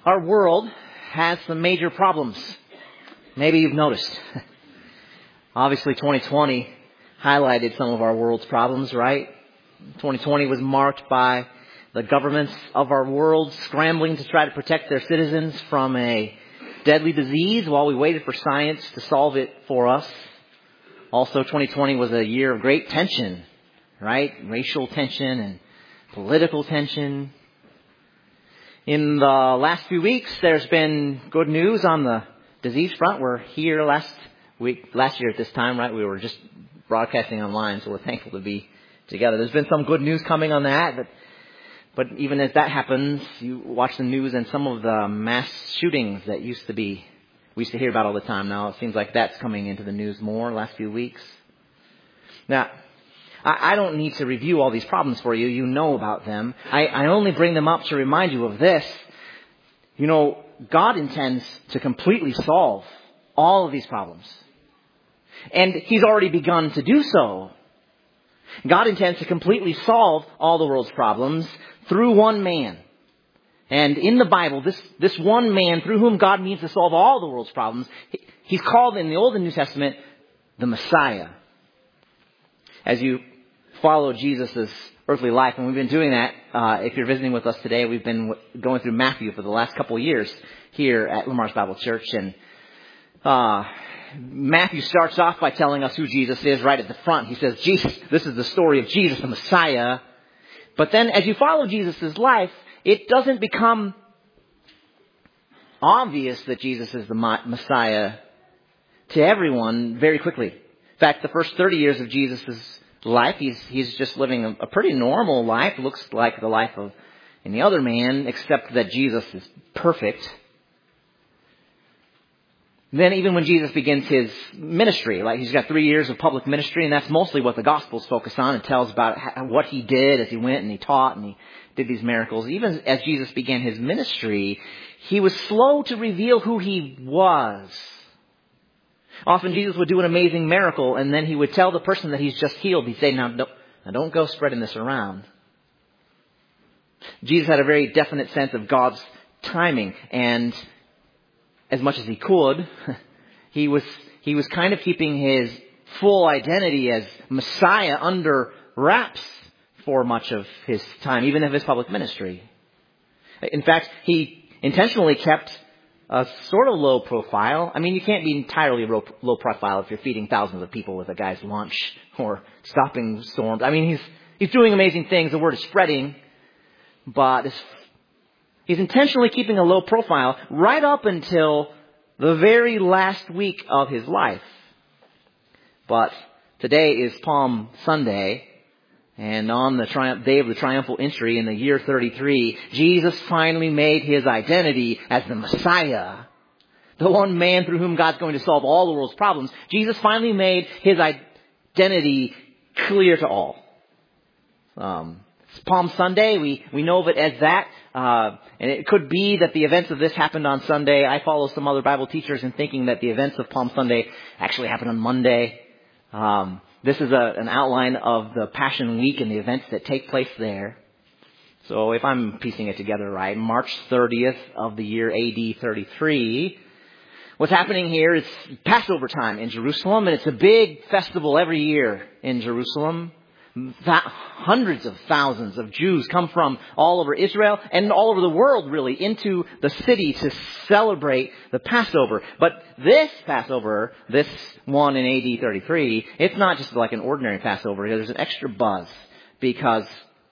Our world has some major problems. Maybe you've noticed. Obviously, 2020 highlighted some of our world's problems, right? 2020 was marked by the governments of our world scrambling to try to protect their citizens from a deadly disease while we waited for science to solve it for us. Also, 2020 was a year of great tension, right? Racial tension and political tension. In the last few weeks, there's been good news on the disease front. We're here last year at this time, right? We were just broadcasting online, so we're thankful to be together. There's been some good news coming on that, but even as that happens, you watch the news and some of the mass shootings that we used to hear about all the time. Now it seems like that's coming into the news more the last few weeks. Now, I don't need to review all these problems for you. You know about them. I only bring them up to remind you of this. You know, God intends to completely solve all of these problems. And He's already begun to do so. God intends to completely solve all the world's problems through one man. And in the Bible, this one man through whom God means to solve all the world's problems, He's called in the Old and New Testament the Messiah. As you follow Jesus' earthly life, and we've been doing that, if you're visiting with us today, we've been going through Matthew for the last couple of years here at Lamar's Bible Church. And Matthew starts off by telling us who Jesus is right at the front. He says, this is the story of Jesus, the Messiah. But then as you follow Jesus' life, it doesn't become obvious that Jesus is the Messiah to everyone very quickly. In fact, the first 30 years of Jesus' life, he's just living a pretty normal life. Looks like the life of any other man, except that Jesus is perfect. Then even when Jesus begins His ministry, like He's got 3 years of public ministry, and that's mostly what the Gospels focus on. It tells about what He did as He went and He taught and He did these miracles. Even as Jesus began His ministry, He was slow to reveal who He was. Often Jesus would do an amazing miracle, and then He would tell the person that He's just healed. He'd say, now don't go spreading this around. Jesus had a very definite sense of God's timing, and as much as He could, he was kind of keeping His full identity as Messiah under wraps for much of His time, even of His public ministry. In fact, He intentionally kept a sort of low profile. I mean, you can't be entirely low profile if you're feeding thousands of people with a guy's lunch or stopping storms. I mean, he's doing amazing things. The word is spreading, but He's intentionally keeping a low profile right up until the very last week of His life. But today is Palm Sunday, and on the day of the triumphal entry in the year 33, Jesus finally made His identity as the Messiah, the one man through whom God's going to solve all the world's problems. Jesus finally made His identity clear to all. It's Palm Sunday. We know of it as that. And it could be that the events of this happened on Sunday. I follow some other Bible teachers in thinking that the events of Palm Sunday actually happened on Monday. This is an outline of the Passion Week and the events that take place there. So if I'm piecing it together right, March 30th of the year AD 33, what's happening here is Passover time in Jerusalem, and it's a big festival every year in Jerusalem. Hundreds of thousands of Jews come from all over Israel and all over the world, really, into the city to celebrate the Passover. But this Passover, this one in AD 33, it's not just like an ordinary Passover. There's an extra buzz because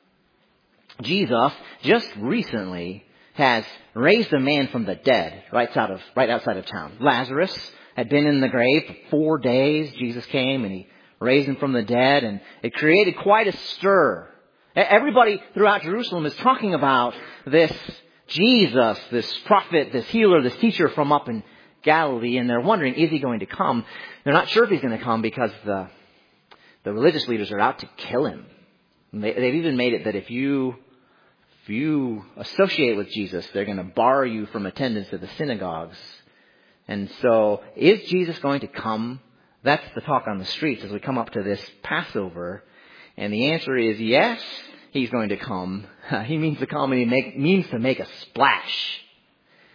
Jesus just recently has raised a man from the dead right outside of town. Lazarus had been in the grave for 4 days. Jesus came and He raised Him from the dead, and it created quite a stir. Everybody throughout Jerusalem is talking about this Jesus, this prophet, this healer, this teacher from up in Galilee, and they're wondering, is He going to come? They're not sure if He's going to come because the religious leaders are out to kill Him. They've even made it that if you associate with Jesus, they're going to bar you from attendance at the synagogues. And so, is Jesus going to come? That's the talk on the streets as we come up to this Passover. And the answer is yes, He's going to come. He means to come, and He means to make a splash.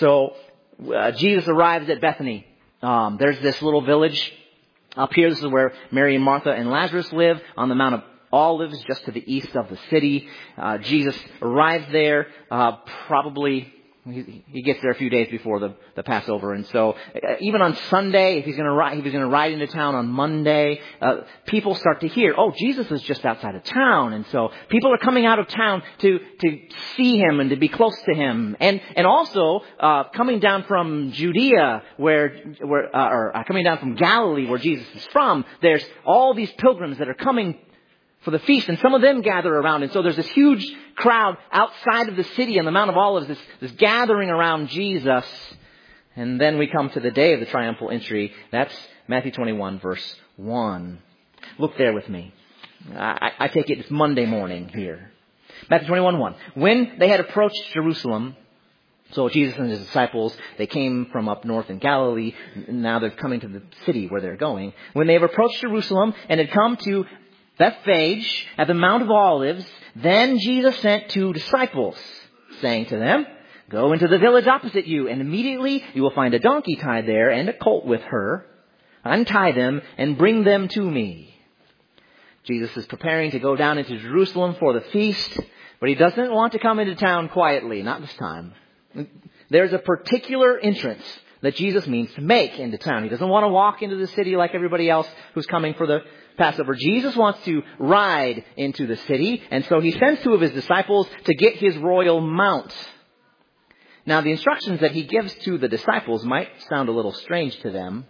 So Jesus arrives at Bethany. There's this little village up here. This is where Mary and Martha and Lazarus live, on the Mount of Olives, just to the east of the city. Jesus arrives there, probably. He gets there a few days before the Passover, and so even on Sunday, if he was going to ride into town on Monday, people start to hear, oh, Jesus is just outside of town, and so people are coming out of town to see him and to be close to him, and also coming down from Judea, or coming down from Galilee, where Jesus is from. There's all these pilgrims that are coming for the feast, and some of them gather around. And so there's this huge crowd outside of the city on the Mount of Olives, this gathering around Jesus. And then we come to the day of the triumphal entry. That's Matthew 21, verse 1. Look there with me. I take it's Monday morning here. Matthew 21, 1. When they had approached Jerusalem, so Jesus and his disciples, they came from up north in Galilee. Now they're coming to the city where they're going. When they have approached Jerusalem and had come to Bethphage at the Mount of Olives, then Jesus sent 2 disciples, saying to them, go into the village opposite you, and immediately you will find a donkey tied there and a colt with her. Untie them and bring them to me. Jesus is preparing to go down into Jerusalem for the feast, but he doesn't want to come into town quietly, not this time. There's a particular entrance that Jesus means to make into town. He doesn't want to walk into the city like everybody else who's coming for the Passover. Jesus wants to ride into the city, and so he sends 2 of his disciples to get his royal mount. Now, the instructions that he gives to the disciples might sound a little strange to them.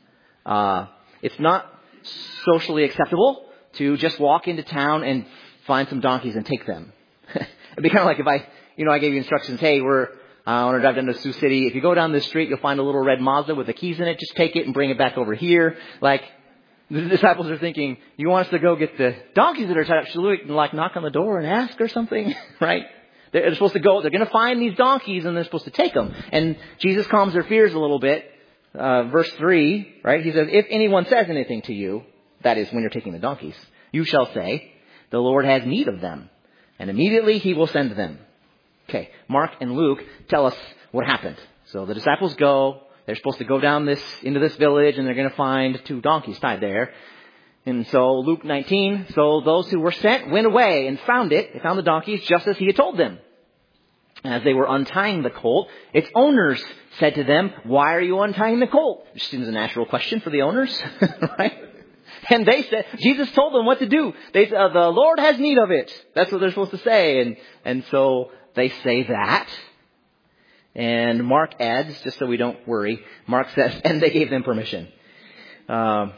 It's not socially acceptable to just walk into town and find some donkeys and take them. It'd be kind of like if I gave you instructions, hey, I want to drive down to Sioux City. If you go down this street, you'll find a little red Mazda with the keys in it. Just take it and bring it back over here. Like, the disciples are thinking, you want us to go get the donkeys that are tied up? Should we knock on the door and ask or something? Right? They're supposed to go. They're going to find these donkeys and they're supposed to take them. And Jesus calms their fears a little bit. Verse 3, right? He says, if anyone says anything to you, that is when you're taking the donkeys, you shall say, the Lord has need of them. And immediately he will send them. Okay, Mark and Luke tell us what happened. So the disciples go. They're supposed to go down into this village, and they're going to find 2 donkeys tied there. And so Luke 19, so those who were sent went away and found it. They found the donkeys just as he had told them. As they were untying the colt, its owners said to them, why are you untying the colt? Which seems a natural question for the owners, right? And they said, Jesus told them what to do. They said, the Lord has need of it. That's what they're supposed to say. And so they say that. And Mark adds, just so we don't worry, Mark says, and they gave them permission. Now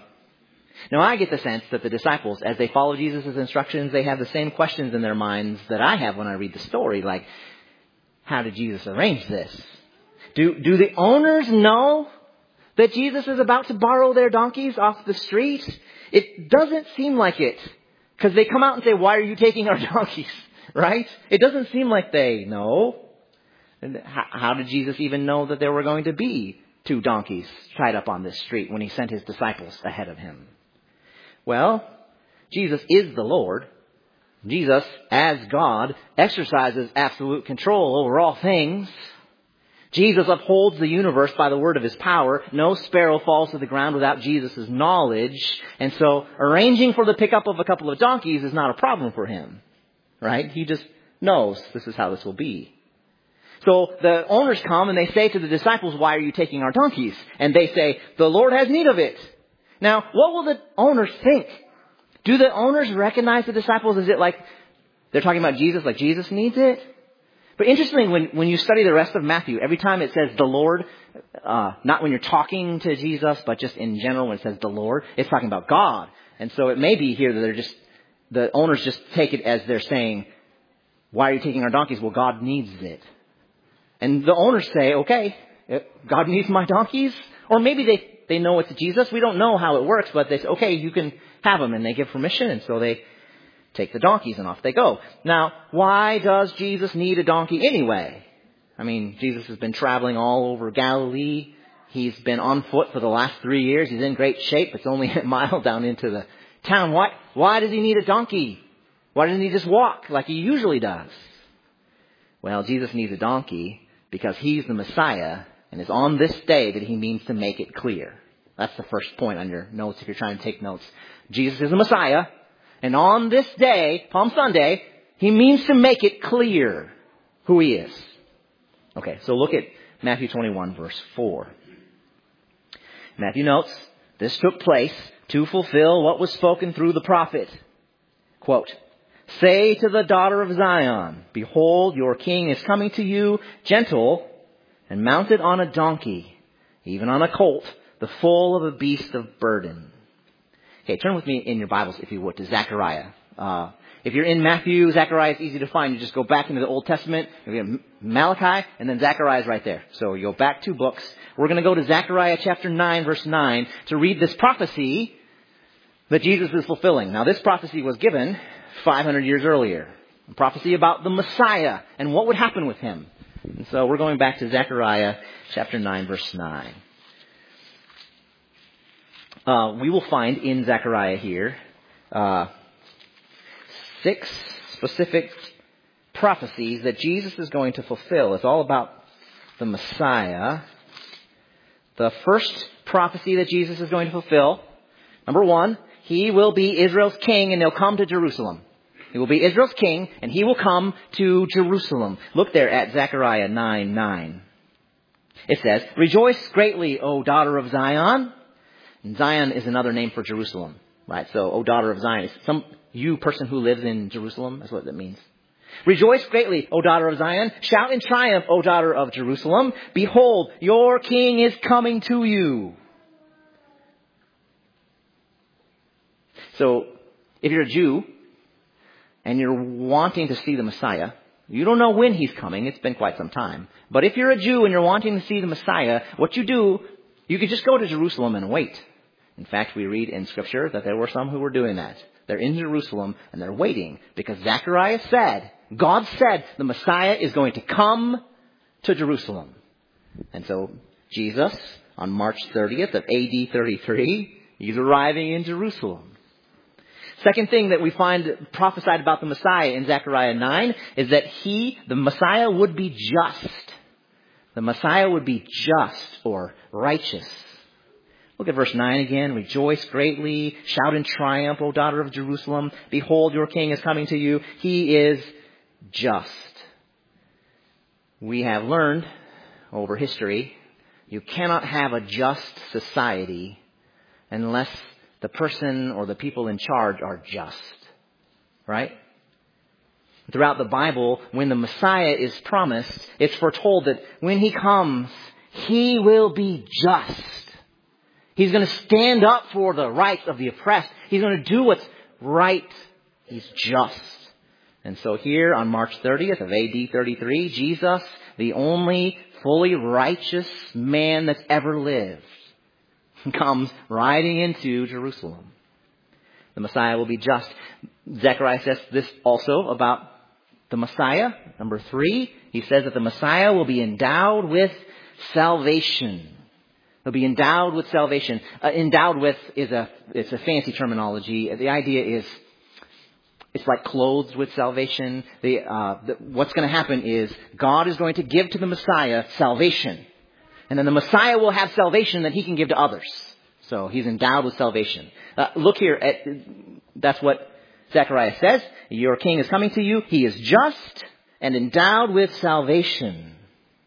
I get the sense that the disciples, as they follow Jesus' instructions, they have the same questions in their minds that I have when I read the story. Like, how did Jesus arrange this? Do the owners know that Jesus is about to borrow their donkeys off the street? It doesn't seem like it. Because they come out and say, why are you taking our donkeys? Right? It doesn't seem like they know. And how did Jesus even know that there were going to be 2 donkeys tied up on this street when he sent his disciples ahead of him? Well, Jesus is the Lord. Jesus, as God, exercises absolute control over all things. Jesus upholds the universe by the word of his power. No sparrow falls to the ground without Jesus' knowledge. And so arranging for the pickup of a couple of donkeys is not a problem for him. Right? He just knows this is how this will be. So the owners come and they say to the disciples, why are you taking our donkeys? And they say, the Lord has need of it. Now, what will the owners think? Do the owners recognize the disciples? Is it like they're talking about Jesus, like Jesus needs it? But interestingly, when you study the rest of Matthew, every time it says the Lord, not when you're talking to Jesus, but just in general when it says the Lord, it's talking about God. And so it may be here that the owners just take it as they're saying, why are you taking our donkeys? Well, God needs it. And the owners say, okay, God needs my donkeys. Or maybe they know it's Jesus. We don't know how it works, but they say, okay, you can have them. And they give permission. And so they take the donkeys and off they go. Now, why does Jesus need a donkey anyway? I mean, Jesus has been traveling all over Galilee. He's been on foot for the last 3 years. He's in great shape. It's only a mile down into the town. Why does he need a donkey? Why doesn't he just walk like he usually does? Well, Jesus needs a donkey because he's the Messiah And it's on this day that he means to make it clear. That's the first point on your notes if you're trying to take notes. Jesus is the Messiah. And on this day, Palm Sunday, he means to make it clear who he is. Okay, so look at Matthew 21, verse 4. Matthew notes, this took place to fulfill what was spoken through the prophet. Quote, say to the daughter of Zion, behold, your king is coming to you, gentle and mounted on a donkey, even on a colt, the foal of a beast of burden. Okay, turn with me in your Bibles, if you would, to Zechariah. If you're in Matthew, Zechariah is easy to find. You just go back into the Old Testament. You have Malachi, and then Zechariah is right there. So you go back 2 books. We're going to go to Zechariah chapter 9, verse 9, to read this prophecy that Jesus is fulfilling. Now, this prophecy was given 500 years earlier. A prophecy about the Messiah and what would happen with him. And so we're going back to Zechariah chapter 9, verse 9. We will find in Zechariah here 6 specific prophecies that Jesus is going to fulfill. It's all about the Messiah. The first prophecy that Jesus is going to fulfill, number 1, he will be Israel's king and he'll come to Jerusalem. He will be Israel's king and he will come to Jerusalem. Look there at Zechariah 9:9. It says, rejoice greatly, O daughter of Zion. And Zion is another name for Jerusalem, right? So, O daughter of Zion, you person who lives in Jerusalem, that's what that means. Rejoice greatly, O daughter of Zion. Shout in triumph, O daughter of Jerusalem. Behold, your king is coming to you. So, if you're a Jew and you're wanting to see the Messiah, you don't know when he's coming. It's been quite some time. But if you're a Jew and you're wanting to see the Messiah, what you do, you could just go to Jerusalem and wait. In fact, we read in Scripture that there were some who were doing that. They're in Jerusalem and they're waiting because Zechariah said, God said, the Messiah is going to come to Jerusalem. And so Jesus, on March 30th of AD 33, he's arriving in Jerusalem. Second thing that we find prophesied about the Messiah in Zechariah 9 is that the Messiah would be just. The Messiah would be just or righteous. Look at verse 9 again. Rejoice greatly. Shout in triumph, O daughter of Jerusalem. Behold, your king is coming to you. He is just. We have learned over history, you cannot have a just society unless the person or the people in charge are just. Right? Throughout the Bible, when the Messiah is promised, it's foretold that when he comes, he will be just. He's going to stand up for the rights of the oppressed. He's going to do what's right. He's just. And so here on March 30th of AD 33, Jesus, the only fully righteous man that's ever lived, comes riding into Jerusalem. The Messiah will be just. Zechariah says this also about the Messiah. Number 3, he says that the Messiah will be endowed with salvation. He'll be endowed with salvation. Endowed with it's a fancy terminology. The idea is it's like clothed with salvation. What's going to happen is God is going to give to the Messiah salvation. And then the Messiah will have salvation that he can give to others. So he's endowed with salvation. Look here that's what Zechariah says. Your king is coming to you. He is just and endowed with salvation.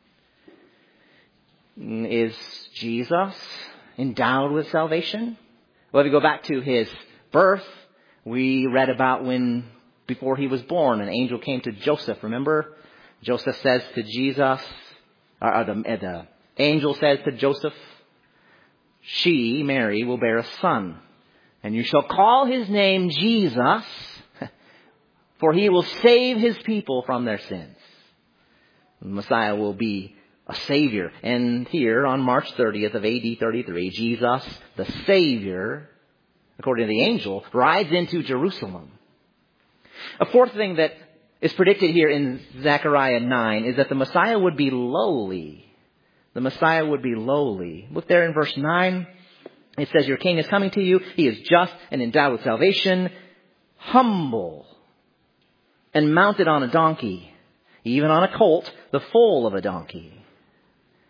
Is Jesus endowed with salvation? Well, if you go back to his birth, we read about when, before he was born, an angel came to Joseph. Remember? Joseph says to Jesus, the angel says to Joseph, she, Mary, will bear a son, and you shall call his name Jesus, for he will save his people from their sins. The Messiah will be a Savior. And here on March 30th of AD 33, Jesus, the Savior, according to the angel, rides into Jerusalem. A fourth thing that is predicted here in Zechariah 9 is that the Messiah would be lowly. The Messiah would be lowly. Look there in verse 9. It says, your king is coming to you. He is just and endowed with salvation, humble and mounted on a donkey, even on a colt, the foal of a donkey.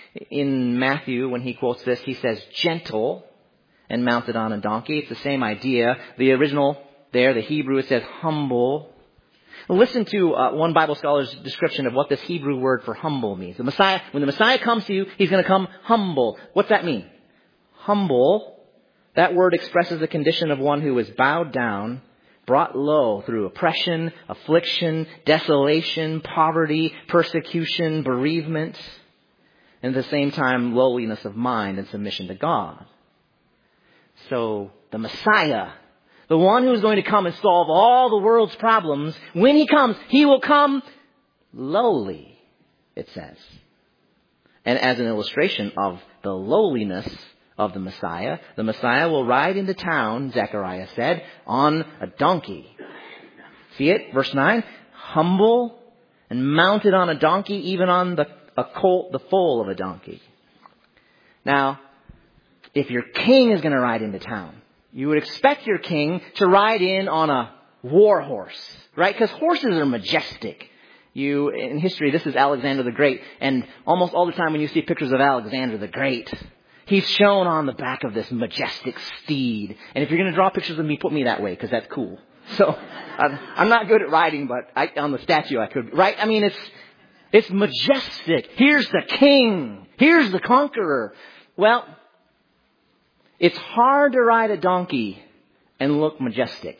In Matthew, when he quotes this, he says gentle and mounted on a donkey. It's the same idea. The original there, the Hebrew, it says humble. Listen to one Bible scholar's description of what this Hebrew word for humble means. The Messiah, when the Messiah comes to you, he's going to come humble. What's that mean? Humble. That word expresses the condition of one who is bowed down, brought low through oppression, affliction, desolation, poverty, persecution, bereavement, and at the same time lowliness of mind and submission to God. So the Messiah, the one who is going to come and solve all the world's problems, when he comes, he will come lowly, it says. And as an illustration of the lowliness of the Messiah will ride into town, Zechariah said, on a donkey. See it? Verse 9, humble and mounted on a donkey, even on a colt, the foal of a donkey. Now, if your king is going to ride into town, you would expect your king to ride in on a war horse, right? Because horses are majestic. In history, this is Alexander the Great, and almost all the time when you see pictures of Alexander the Great, he's shown on the back of this majestic steed. And if you're going to draw pictures of me, put me that way, because that's cool. So, I'm not good at riding, but on the statue I could, right? I mean, it's majestic. Here's the king. Here's the conqueror. Well, it's hard to ride a donkey and look majestic.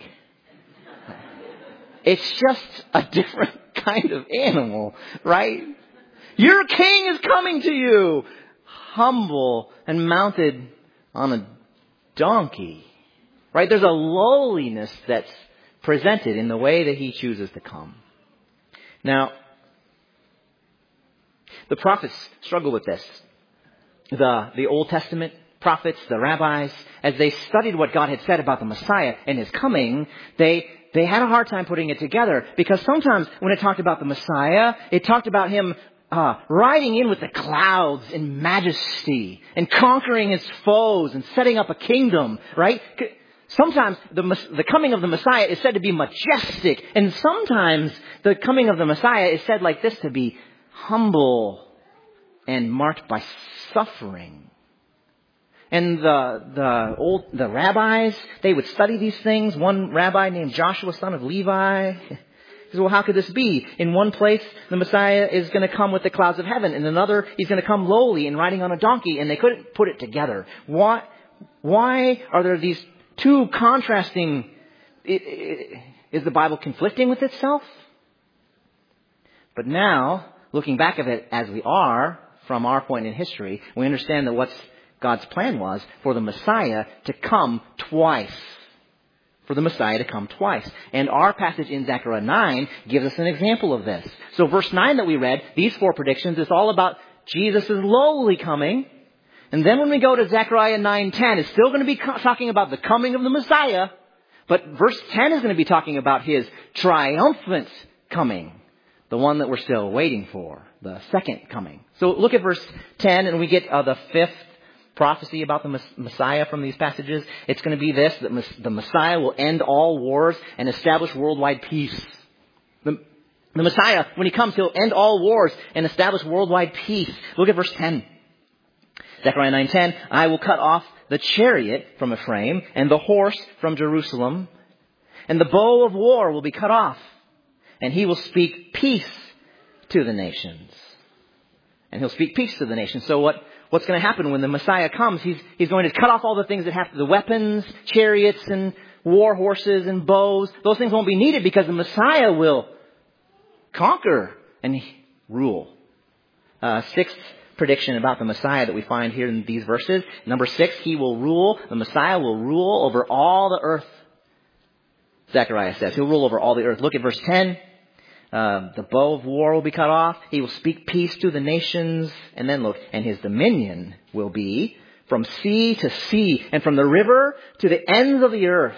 It's just a different kind of animal, right? Your king is coming to you, humble and mounted on a donkey, right? There's a lowliness that's presented in the way that he chooses to come. Now, the prophets struggle with this. The Old Testament prophets, the rabbis, as they studied what God had said about the Messiah and his coming, they had a hard time putting it together, because sometimes when it talked about the Messiah, it talked about him riding in with the clouds in majesty and conquering his foes and setting up a kingdom, right? Sometimes the coming of the Messiah is said to be majestic, and sometimes the coming of the Messiah is said like this, to be humble and marked by suffering. And the rabbis, they would study these things. One rabbi named Joshua, son of Levi, he said, well, how could this be? In one place, the Messiah is going to come with the clouds of heaven. In another, he's going to come lowly and riding on a donkey. And they couldn't put it together. Why are there these two contrasting? Is the Bible conflicting with itself? But now, looking back at it as we are, from our point in history, we understand that what's God's plan was for the Messiah to come twice. For the Messiah to come twice. And our passage in Zechariah 9 gives us an example of this. So verse 9 that we read, these four predictions, it's all about Jesus' lowly coming. And then when we go to Zechariah 9:10, it's still going to be talking about the coming of the Messiah. But verse 10 is going to be talking about his triumphant coming. The one that we're still waiting for. The second coming. So look at verse 10 and we get the fifth prophecy about the Messiah from these passages. It's going to be this, that the Messiah will end all wars and establish worldwide peace. The Messiah, when he comes, he'll end all wars and establish worldwide peace. Look at verse 10. Zechariah 9:10, I will cut off the chariot from Ephraim and the horse from Jerusalem, and the bow of war will be cut off, and he will speak peace to the nations. And he'll speak peace to the nations. So what's going to happen when the Messiah comes? He's going to cut off all the things that have the weapons, chariots, and war horses and bows. Those things won't be needed because the Messiah will conquer and rule. Sixth prediction about the Messiah that we find here in these verses. Number 6, he will rule. The Messiah will rule over all the earth. Zechariah says he'll rule over all the earth. Look at verse 10. The bow of war will be cut off. He will speak peace to the nations. And then look, and his dominion will be from sea to sea and from the river to the ends of the earth.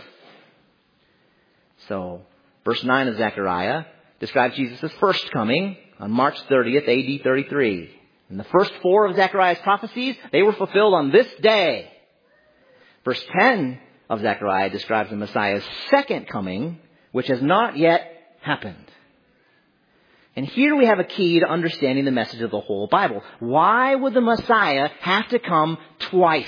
So, verse 9 of Zechariah describes Jesus' first coming on March 30th, AD 33. And the first 4 of Zechariah's prophecies, they were fulfilled on this day. Verse 10 of Zechariah describes the Messiah's second coming, which has not yet happened. And here we have a key to understanding the message of the whole Bible. Why would the Messiah have to come twice?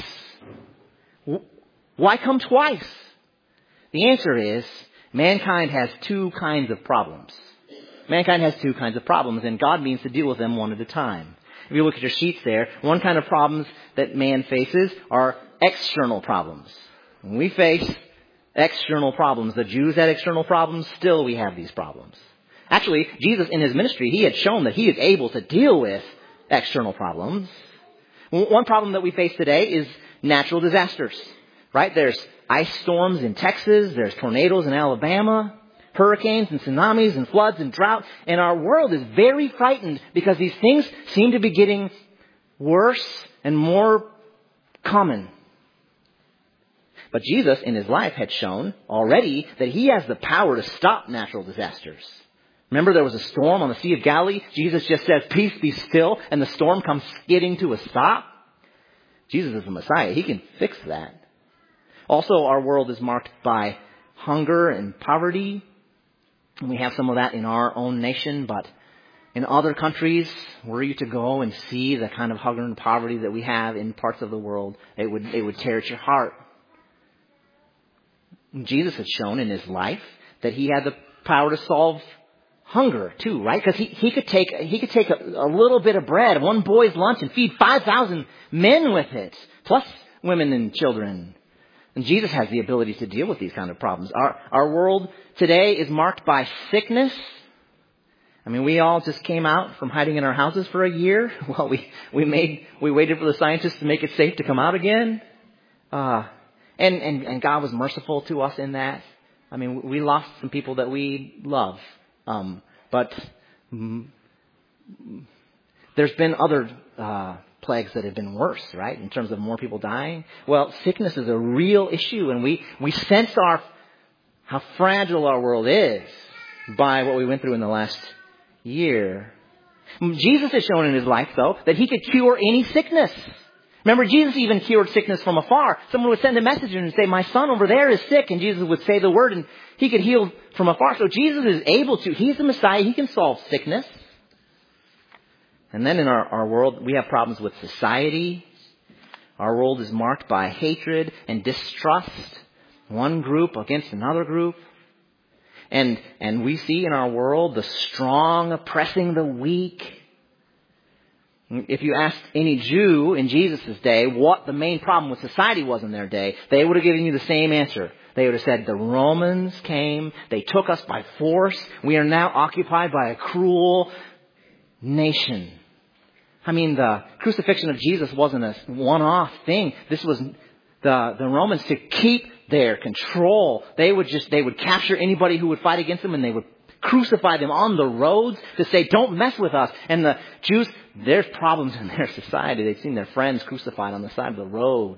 Why come twice? The answer is, mankind has two kinds of problems. Mankind has two kinds of problems, and God means to deal with them one at a time. If you look at your sheets there, one kind of problems that man faces are external problems. When we face external problems, the Jews had external problems, still we have these problems. Actually, Jesus in his ministry, he had shown that he is able to deal with external problems. One problem that we face today is natural disasters, right? There's ice storms in Texas, there's tornadoes in Alabama, hurricanes and tsunamis and floods and drought. And our world is very frightened because these things seem to be getting worse and more common. But Jesus in his life had shown already that he has the power to stop natural disasters. Remember there was a storm on the Sea of Galilee? Jesus just says, "Peace, be still," and the storm comes skidding to a stop. Jesus is the Messiah. He can fix that. Also, our world is marked by hunger and poverty. And we have some of that in our own nation, but in other countries, were you to go and see the kind of hunger and poverty that we have in parts of the world, it would tear at your heart. Jesus had shown in his life that he had the power to solve hunger too, right? Because he could take a little bit of bread, one boy's lunch, and feed 5,000 men with it, plus women and children. And Jesus has the ability to deal with these kind of problems. Our world today is marked by sickness. I mean, we all just came out from hiding in our houses for a year. Well, we waited for the scientists to make it safe to come out again. And God was merciful to us in that. I mean, we lost some people that we love. But there's been other plagues that have been worse, right? In terms of more people dying. Well, sickness is a real issue, and we sense how fragile our world is by what we went through in the last year. Jesus has shown in his life, though, that he could cure any sickness. Remember, Jesus even cured sickness from afar. Someone would send a message and say, "My son over there is sick," and Jesus would say the word, and he could heal from afar. So Jesus is able to. He's the Messiah. He can solve sickness. And then in our world, we have problems with society. Our world is marked by hatred and distrust, one group against another group. And we see in our world the strong oppressing the weak. If you asked any Jew in Jesus' day what the main problem with society was in their day, they would have given you the same answer. They would have said, "The Romans came, they took us by force, we are now occupied by a cruel nation." I mean, the crucifixion of Jesus wasn't a one-off thing. This was the Romans to keep their control. They would capture anybody who would fight against them, and they would crucify them on the roads to say, "Don't mess with us." And the Jews, there's problems in their society. They've seen their friends crucified on the side of the road.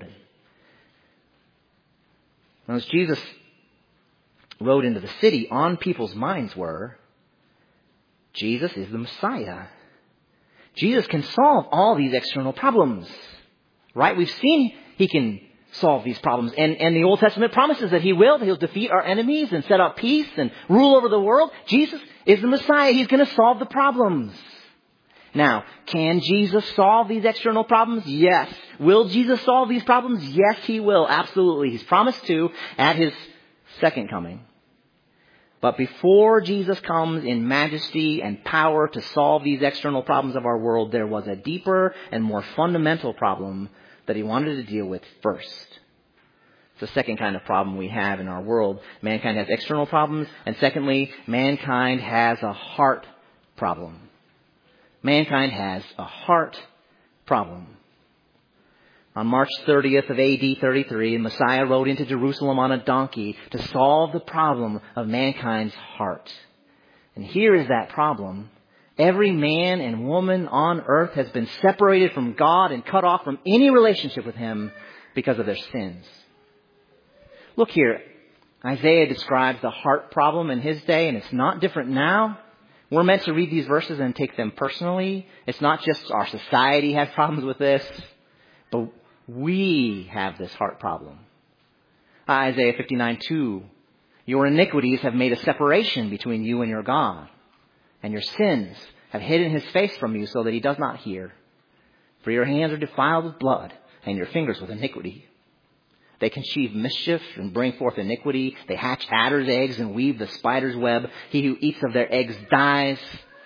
And as Jesus rode into the city, on people's minds were, Jesus is the Messiah. Jesus can solve all these external problems, right? We've seen he can solve these problems. And the Old Testament promises that he will. He'll defeat our enemies and set up peace and rule over the world. Jesus is the Messiah. He's going to solve the problems. Now, can Jesus solve these external problems? Yes. Will Jesus solve these problems? Yes, he will. Absolutely. He's promised to at his second coming. But before Jesus comes in majesty and power to solve these external problems of our world, there was a deeper and more fundamental problem that he wanted to deal with first. It's the second kind of problem we have in our world. Mankind has external problems. And secondly, mankind has a heart problem. Mankind has a heart problem. On March 30th of AD 33, Messiah rode into Jerusalem on a donkey to solve the problem of mankind's heart. And here is that problem. Every man and woman on earth has been separated from God and cut off from any relationship with him because of their sins. Look here. Isaiah describes the heart problem in his day, and it's not different now. We're meant to read these verses and take them personally. It's not just our society has problems with this, but we have this heart problem. Isaiah 59:2. Your iniquities have made a separation between you and your God, and your sins have hidden his face from you so that he does not hear. For your hands are defiled with blood, and your fingers with iniquity. They conceive mischief and bring forth iniquity. They hatch adder's eggs and weave the spider's web. He who eats of their eggs dies.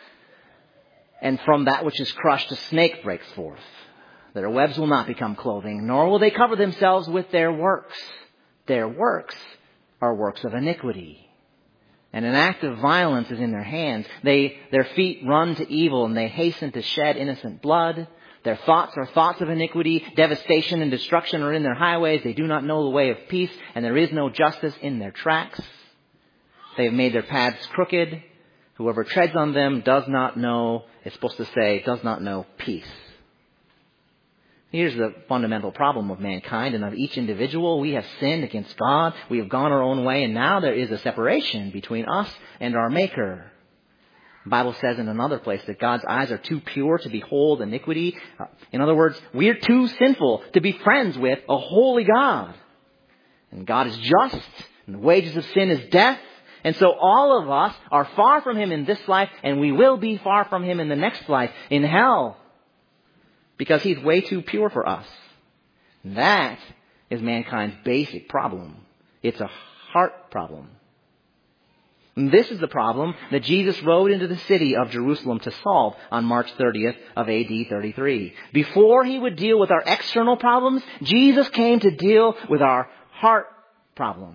And from that which is crushed, a snake breaks forth. Their webs will not become clothing, nor will they cover themselves with their works. Their works are works of iniquity. And an act of violence is in their hands. Their feet run to evil, and they hasten to shed innocent blood. Their thoughts are thoughts of iniquity. Devastation and destruction are in their highways. They do not know the way of peace, and there is no justice in their tracks. They have made their paths crooked. Whoever treads on them does not know, it's supposed to say, does not know peace. Here's the fundamental problem of mankind and of each individual. We have sinned against God. We have gone our own way, and now there is a separation between us and our Maker. The Bible says in another place that God's eyes are too pure to behold iniquity. In other words, we're too sinful to be friends with a holy God. And God is just, and the wages of sin is death. And so all of us are far from him in this life, and we will be far from him in the next life, in hell. Because he's way too pure for us. And that is mankind's basic problem. It's a heart problem. And this is the problem that Jesus rode into the city of Jerusalem to solve on March 30th of AD 33. Before he would deal with our external problems, Jesus came to deal with our heart problem.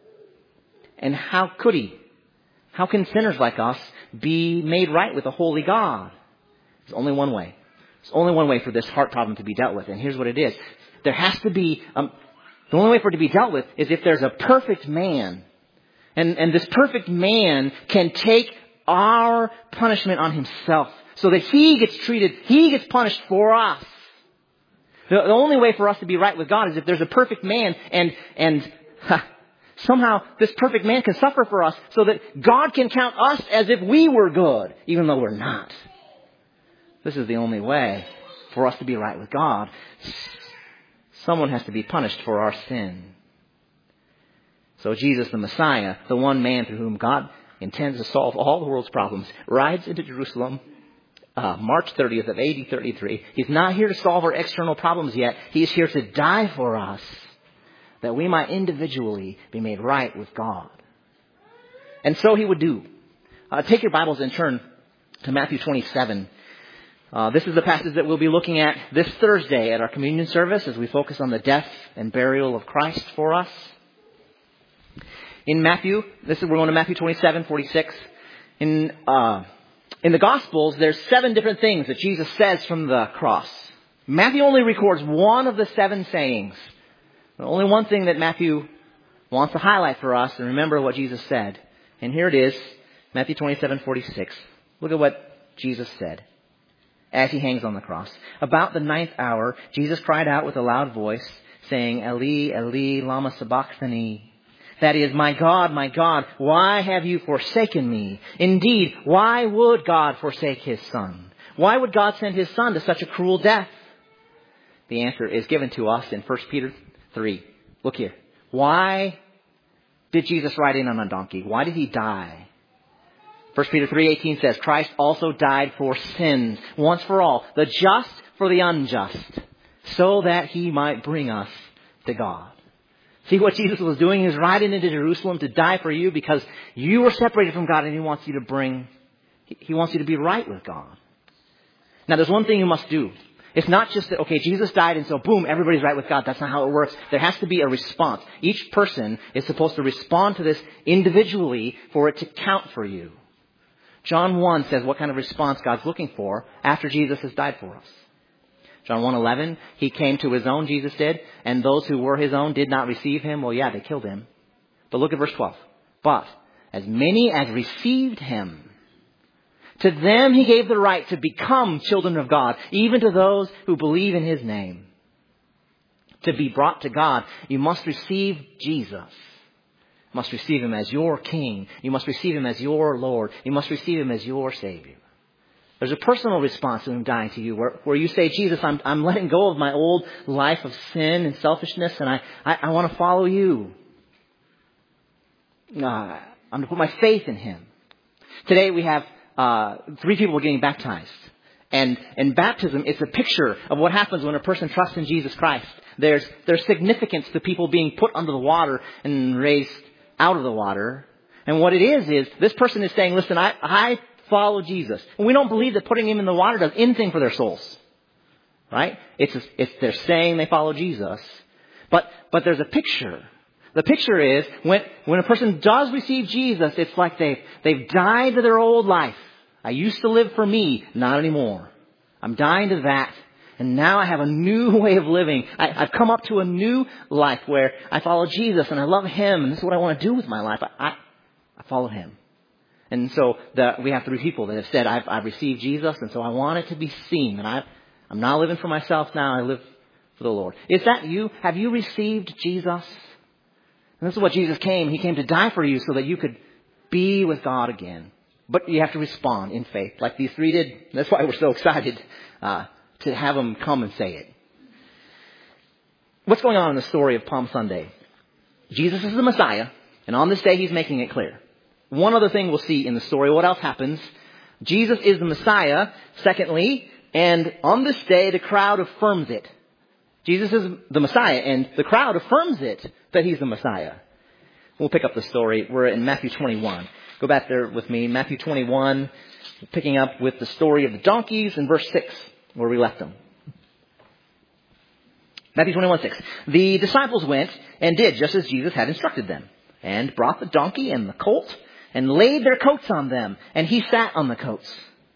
And how could he? How can sinners like us be made right with a holy God? There's only one way. There's only one way for this heart problem to be dealt with. And here's what it is. There has to be, the only way for it to be dealt with is if there's a perfect man. And this perfect man can take our punishment on himself so that he gets punished for us. The only way for us to be right with God is if there's a perfect man and somehow this perfect man can suffer for us so that God can count us as if we were good, even though we're not. This is the only way for us to be right with God. Someone has to be punished for our sin. So Jesus, the Messiah, the one man through whom God intends to solve all the world's problems, rides into Jerusalem March 30th of AD 33. He's not here to solve our external problems yet. He is here to die for us, that we might individually be made right with God. And so he would do. Take your Bibles and turn to Matthew 27. This is the passage that we'll be looking at this Thursday at our communion service as we focus on the death and burial of Christ for us. In Matthew, we're going to Matthew 27:46. In the Gospels, there's 7 different things that Jesus says from the cross. Matthew only records one of the 7 sayings. Only one thing that Matthew wants to highlight for us and remember what Jesus said. And here it is, Matthew 27:46. Look at what Jesus said as he hangs on the cross. About the 9th hour, Jesus cried out with a loud voice, saying, Eli, Eli, lama sabachthani. That is, my God, why have you forsaken me? Indeed, why would God forsake his Son? Why would God send his Son to such a cruel death? The answer is given to us in 1 Peter 3. Look here. Why did Jesus ride in on a donkey? Why did he die? 1 Peter 3:18 says, Christ also died for sins, once for all, the just for the unjust, so that he might bring us to God. See what Jesus was doing? He was riding into Jerusalem to die for you because you were separated from God and he wants you to be right with God. Now there's one thing you must do. It's not just that, okay, Jesus died and so boom, everybody's right with God. That's not how it works. There has to be a response. Each person is supposed to respond to this individually for it to count for you. John 1 says what kind of response God's looking for after Jesus has died for us. John 1:11, he came to his own, Jesus did, and those who were his own did not receive him. Well, yeah, they killed him. But look at verse 12. But as many as received him, to them he gave the right to become children of God, even to those who believe in his name. To be brought to God, you must receive Jesus. You must receive him as your King. You must receive him as your Lord. You must receive him as your Savior. There's a personal response to him dying to you where you say, Jesus, I'm letting go of my old life of sin and selfishness and I want to follow you. I'm going to put my faith in him. Today we have 3 people were getting baptized. And baptism is a picture of what happens when a person trusts in Jesus Christ. There's significance to people being put under the water and raised out of the water. And what it is this person is saying, listen, I follow Jesus. And we don't believe that putting him in the water does anything for their souls. Right? It's they're saying they follow Jesus. But there's a picture. The picture is when a person does receive Jesus, it's like they've died to their old life. I used to live for me, not anymore. I'm dying to that. And now I have a new way of living. I've come up to a new life where I follow Jesus and I love him. And this is what I want to do with my life. I follow him. And so we have 3 people that have said, I've received Jesus. And so I want it to be seen. And I'm not living for myself now. I live for the Lord. Is that you? Have you received Jesus? And this is what Jesus came. He came to die for you so that you could be with God again. But you have to respond in faith like these 3 did. That's why we're so excited to have them come and say it. What's going on in the story of Palm Sunday? Jesus is the Messiah, and on this day he's making it clear. One other thing we'll see in the story. What else happens? Jesus is the Messiah, secondly, and on this day the crowd affirms it. Jesus is the Messiah, and the crowd affirms it that he's the Messiah. We'll pick up the story. We're in Matthew 21. Go back there with me. Matthew 21, picking up with the story of the donkeys in verse 6, where we left them. Matthew 21:6. The disciples went and did just as Jesus had instructed them, and brought the donkey and the colt, and laid their coats on them, and he sat on the coats.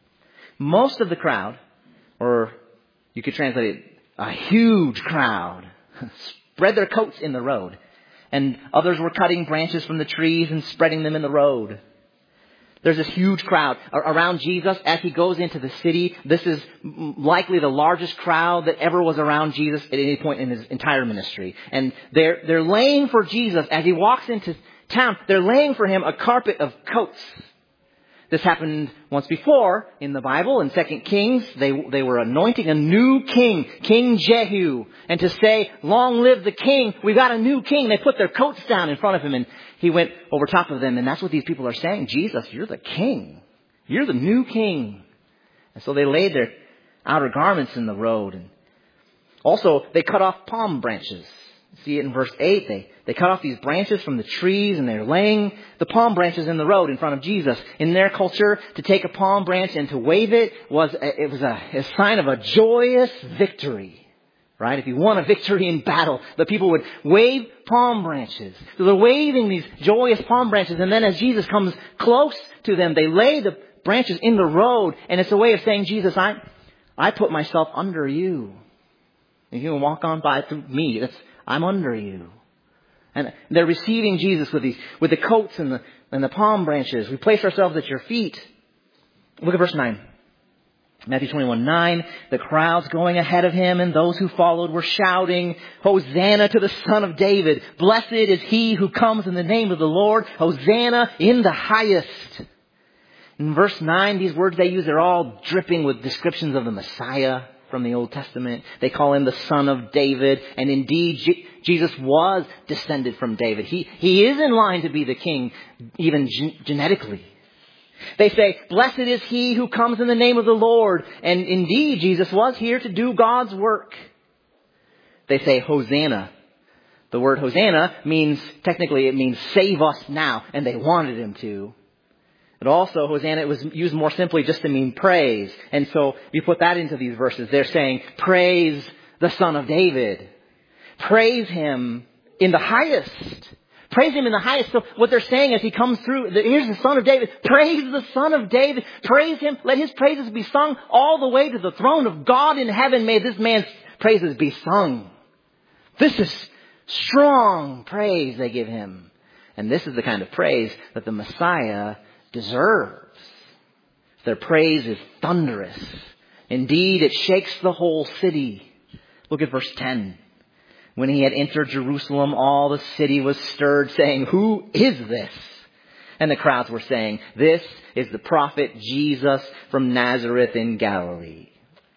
Most of the crowd, or you could translate it, a huge crowd, spread their coats in the road, and others were cutting branches from the trees and spreading them in the road. There's this huge crowd around Jesus as he goes into the city. This is likely the largest crowd that ever was around Jesus at any point in his entire ministry. And they're laying for Jesus as he walks into town. They're laying for him a carpet of coats. This happened once before in the Bible. In 2 Kings, they were anointing a new king, King Jehu. And to say, long live the king, we got a new king. They put their coats down in front of him and he went over top of them. And that's what these people are saying. Jesus, you're the king. You're the new king. And so they laid their outer garments in the road. And also, they cut off palm branches. See it in verse 8. They cut off these branches from the trees and they're laying the palm branches in the road in front of Jesus. In their culture, to take a palm branch and to wave it was a sign of a joyous victory. Right? If you won a victory in battle, the people would wave palm branches. So they're waving these joyous palm branches, and then as Jesus comes close to them, they lay the branches in the road, and it's a way of saying, Jesus, I put myself under you. And you can walk on by through me. I'm under you. And they're receiving Jesus with the coats and the palm branches. We place ourselves at your feet. Look at verse 9. Matthew 21:9. The crowds going ahead of him and those who followed were shouting, Hosanna to the Son of David. Blessed is he who comes in the name of the Lord. Hosanna in the highest. In verse 9, these words they use, they're all dripping with descriptions of the Messiah from the Old Testament. They call him the Son of David. And indeed, Jesus was descended from David. He is in line to be the king, even genetically. They say, blessed is he who comes in the name of the Lord. And indeed, Jesus was here to do God's work. They say, Hosanna. The word Hosanna technically it means save us now. And they wanted him to. But also, Hosanna was used more simply just to mean praise. And so, if you put that into these verses, they're saying, praise the Son of David. Praise him in the highest. Praise him in the highest. So what they're saying as he comes through, here's the Son of David. Praise the Son of David. Praise him. Let his praises be sung all the way to the throne of God in heaven. May this man's praises be sung. This is strong praise they give him. And this is the kind of praise that the Messiah deserves. Their praise is thunderous. Indeed, it shakes the whole city. Look at verse 10. When he had entered Jerusalem, all the city was stirred, saying, who is this? And the crowds were saying, this is the prophet Jesus from Nazareth in Galilee.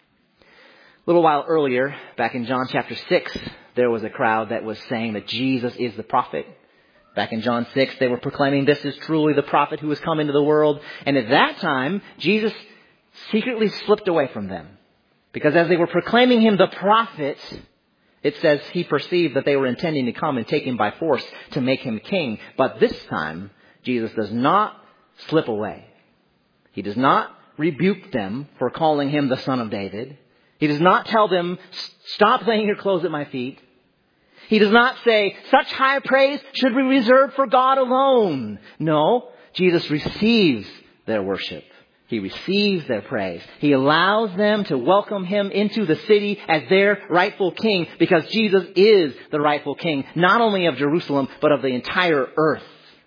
A little while earlier, back in John chapter 6, there was a crowd that was saying that Jesus is the prophet. Back in John 6, they were proclaiming, "This is truly the prophet who has come into the world." And at that time, Jesus secretly slipped away from them. Because as they were proclaiming him the prophet, it says he perceived that they were intending to come and take him by force to make him king. But this time, Jesus does not slip away. He does not rebuke them for calling him the Son of David. He does not tell them, "Stop laying your clothes at my feet." He does not say, "Such high praise should be reserved for God alone." No, Jesus receives their worship. He receives their praise. He allows them to welcome him into the city as their rightful king, because Jesus is the rightful king, not only of Jerusalem, but of the entire earth.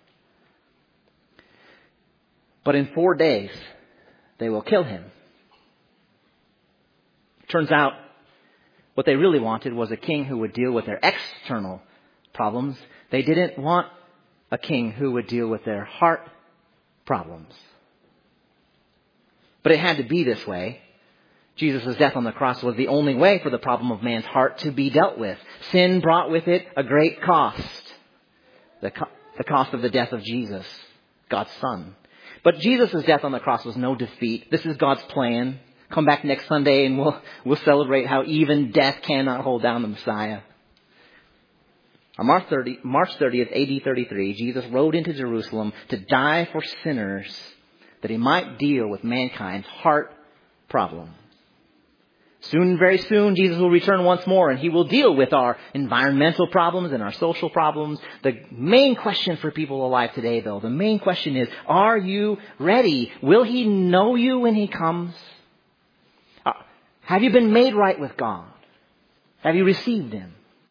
But in 4 days, they will kill him. Turns out, what they really wanted was a king who would deal with their external problems. They didn't want a king who would deal with their heart problems. But it had to be this way. Jesus' death on the cross was the only way for the problem of man's heart to be dealt with. Sin brought with it a great cost. The cost of the death of Jesus, God's Son. But Jesus' death on the cross was no defeat. This is God's plan. Come back next Sunday and we'll celebrate how even death cannot hold down the Messiah. On March 30th, AD 33, Jesus rode into Jerusalem to die for sinners, that he might deal with mankind's heart problem. Soon, very soon, Jesus will return once more, and he will deal with our environmental problems and our social problems. The main question for people alive today, though, the main question is, are you ready? Will he know you when he comes? Have you been made right with God? Have you received him?